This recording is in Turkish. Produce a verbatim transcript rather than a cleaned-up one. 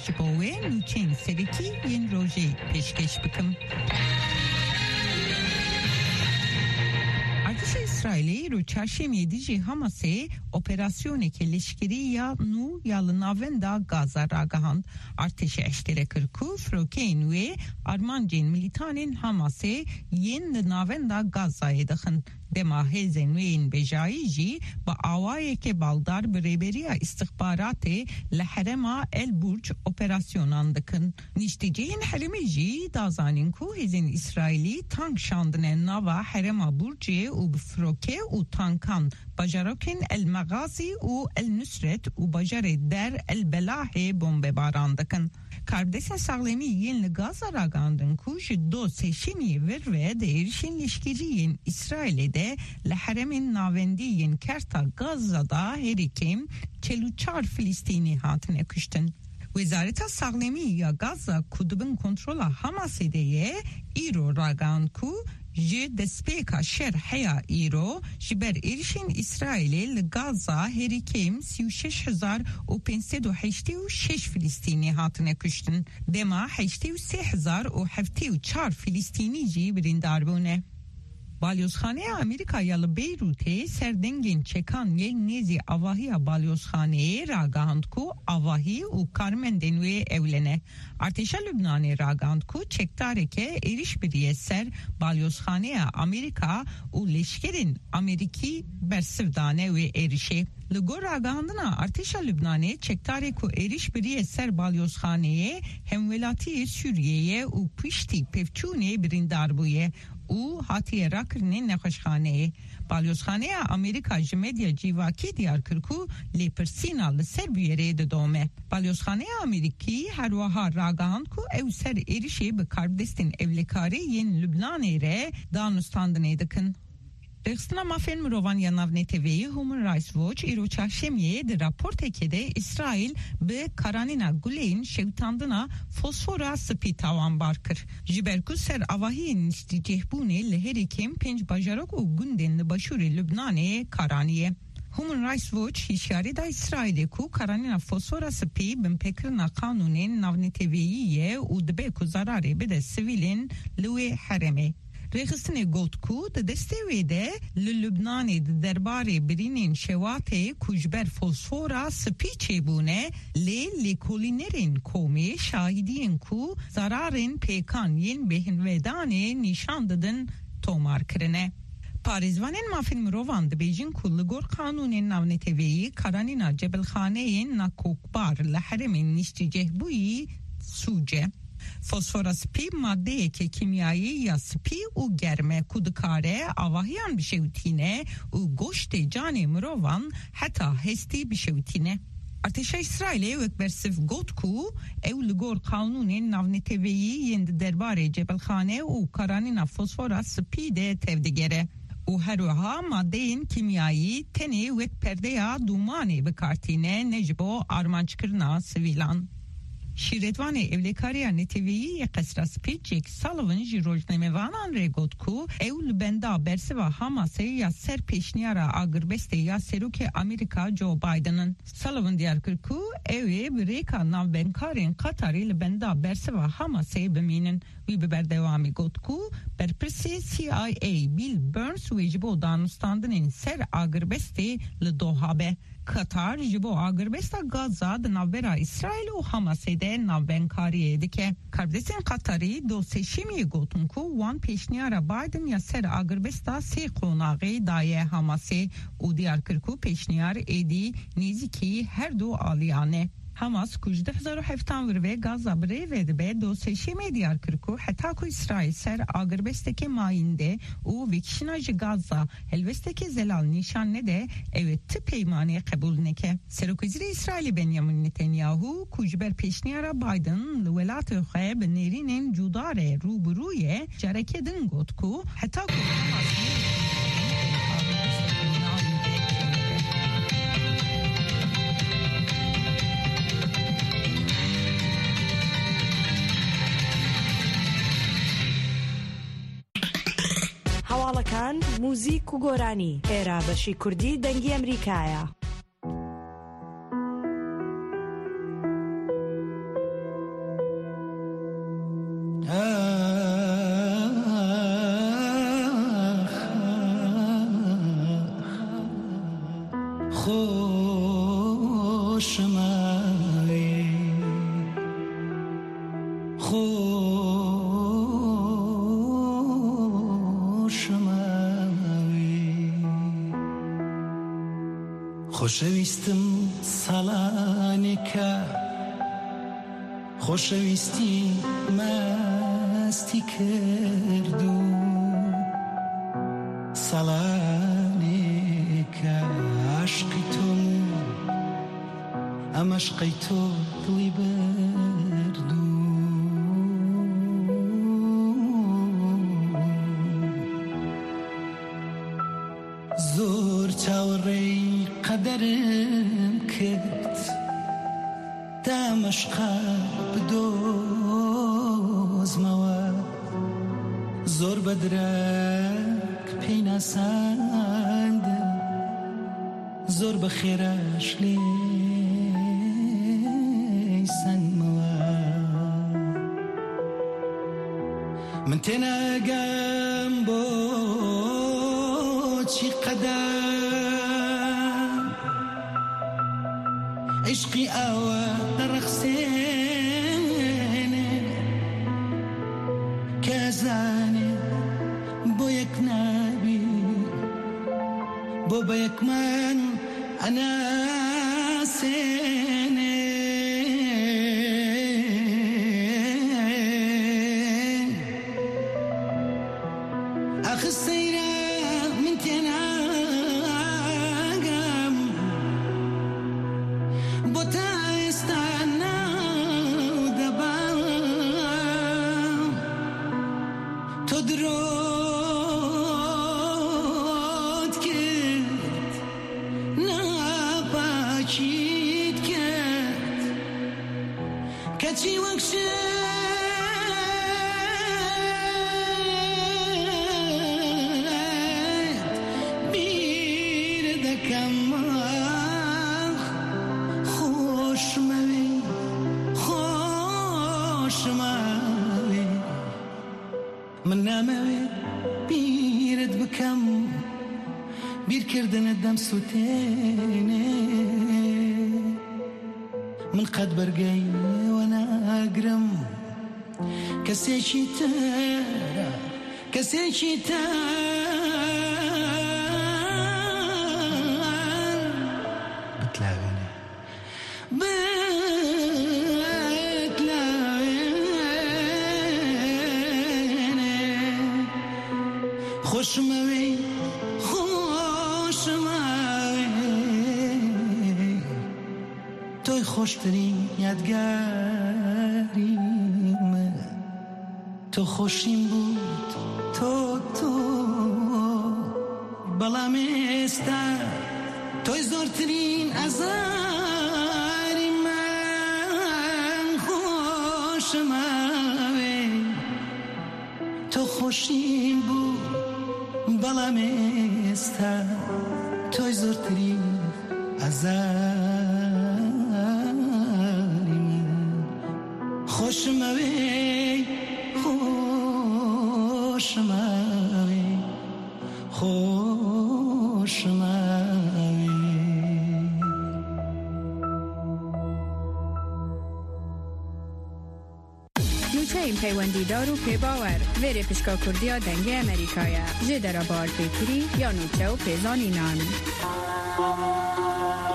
جبوه نوچین سرکی ین روژه پیشکش بکم. ارتش İsrail'i رو çarşamba yedi Hamas'e operasyonu leşkeri ya nu yalı navenda Gaza ragahand arteşe eştere kırku frokeyn ve armancın militanın Hamas'e yen navenda Gaza'ya daxın dema hezen ve in bejayici ba avaye ke baldar bereberiya istihbaratı lehrema el burç operasyonandakın nişteceğin heremici dazanin ku hezen İsrail'i tank şandine nava herema burcu u froke u tankan bajarokin el magazi u el nusret u bajare der el belahe bombe barandakın Karbdesen sağlemi yenli Gaza ragandın ku jiddo seçimi ver ve değişin leşkeriyin İsrail'de leheremin navendiyin kerta Gaza'da herikim çeluçar Filistini hatine küştün. Wezareta sağlemi ya Gaza kudubun kontrola Hamas'edeye iro ragan ku ji despeka şer heya îro ji ber êrişên İsraîlê li Gaza herîkêm sî û şeş hezar û pênc sed û heştê û şeş Filistînî hatine kuştin. Dema heştê û sê hezar û heftê û çar Filistînî jî birîndar bûne. Balyozxaneya Amerikaya li Beyrûtê serdengên çekan yê nêzî avahiya balyozxaneyê ragihand ku avahî û karmendên wê ewlene. Artêşa Lübnanê ragihand ku çekdareke êriş biriye ser balyozxaneya Amerika û leşkerên Amerîkî bersiv dane wê êrişê. Li gor ragihandina Artêşa Lübnanê çekdarê ku êriş biriye ser balyozxaneyê hemwelatiyê Sûriyeyê û piştî pevçûnê birîndar bûye û hatiye rakirinin nexweşxaneyê. Balyozxaneya Amerika ji medya civakî diyar kir ku lêpirsîna li ser bûyerê didome. Balyozxaneya Amerîkî her wiha ragihand ku ew ser êrişê bi karbdestên evlekarî yên Lübnanê re danûstandinê dikin. Rexistina mafên mirovan ya navneteviyê Human Rights Watch îro çarşemiyê di raportekê de İsrail bi karanîna gulên şewitandina fosfora spî tawanbar kir. Ji ber ku ser avahiyên niştîcehbûnê li herîkêm pênc bajarok û gundên li başûrê Lübnanê karaniye. Human Rights Watch hişyarî da İsrailê ku karanîna fosfora spî binpêkirina qanûnên navneteviyî ye û dibe ku zararê bide sivîlên li wê herêmê. Rexistinê got ku di destê wê de li Lübnanê di derbarê birînên şewatê ku ji ber fosfora spî çêbûne lê lêkolînerên komê şahidiyên ku zararên pêkan yên bêhinvedanê nîşan didin tomar kirine. Parêzvanên mafên mirovan dibêjin ku li gor qanûnên navneteviyî karanîna cebelxaneyên nakokbar li herêmên niştîcehbûyî sûce. Fosfora spî maddeyeke kimyayî ya spî û germe ku dikare avahiyan bişewitîne û goştê canê mirovan heta hestî bişewitîne. Artêşa İsrailê wek bersiv got ku ew li gor qanûnên navneteviyî yên di derbarê cebelxane û karanîna fosfora spî de tevdigere. û her wiha maddeyên kimyayî tenê wek perdeya dûmanê bikartîne ne ji bo armançkirina sivîlan. Şîretvanê evlekariya neteviyî yê qesra spî Jake Sullivan ji rojnamevanan re got ku ew li benda bersiva Hamasê ya ser pêşniyara agirbestê ya serokê Amerîka Joe Biden'ın. Sullivan diyar kir ku ew ê bi rêka navbenkarên Qatarê li benda bersiva Hamasê bimînin. Wî bi berdewamî got ku berpirsê C I A Bill Burns wê ji bo danûstandinên ser agirbestê li Doha be. Katar ji bo agirbesta Gaza di navbera İsrail û Hamasê de navbenkariyê dike. Karbdestên Qatarî doseşimiyê gotin ku wan pêşniyara Biden ya ser agirbesta sê qonaxê daye Hamasê û diyar kir ku pêşniyar êdî nêzîkî her du aliyane. Hamas ku ji du hezar û heftan vir ve Gaza birêve dibe doseşimê diyar kir ku heta ku İsrail ser agirbestekê mayînde û vekişina ji Gaza helbestekê zelal nîşan nede ew ti peymanê qebûl neke. Serokvezîrê İsrailê Benjamin Netanyahu ku ji ber pêşniyara Biden li welatê xwe bi nêrînên cuda re rûbirû ye carekê din got ku heta ku Hamas هەواڵەکان موزیک و گۆرانی ئێرە بەشی کوردی دەنگی ئەمریکایە. خوشویستم سالانکا خوشویستی مستی کردو سالانکا عشقی تو ام عشقی تو دلی بردو زور چاوری قدرم کرد دم عشقا بدوز موا زور بدرک پینا سند زور بخیرش لیسن موا من تناقم بو چی قدم عشقی آوا رخصینه کازانه بو یک نبی بو با یک من انا سینه اخی سیره من تناقم بو تایستانه دبام تو درود کرد نپاکید کرد کچی وکشه من ناموي بيرد بكم بير كردن الدم سوتيني من قد برقي وانا اقرم كسيشي ترى كسيشي بتلاويني خوش موی خوش موی توی خوشترین یادگاریم تو خوشیم بود تو تو بلام استا توی زورترین ازاری من خوش موی تو خوشیم بود بلام استا توی زورترین ازاری من خوش موی خوش موی خوش موی نوچه این پیوندیدار و پی باور ویره پشکا کردیا دنگ امریکایه جه در بار پیکری یا نوچه و پیزانی نان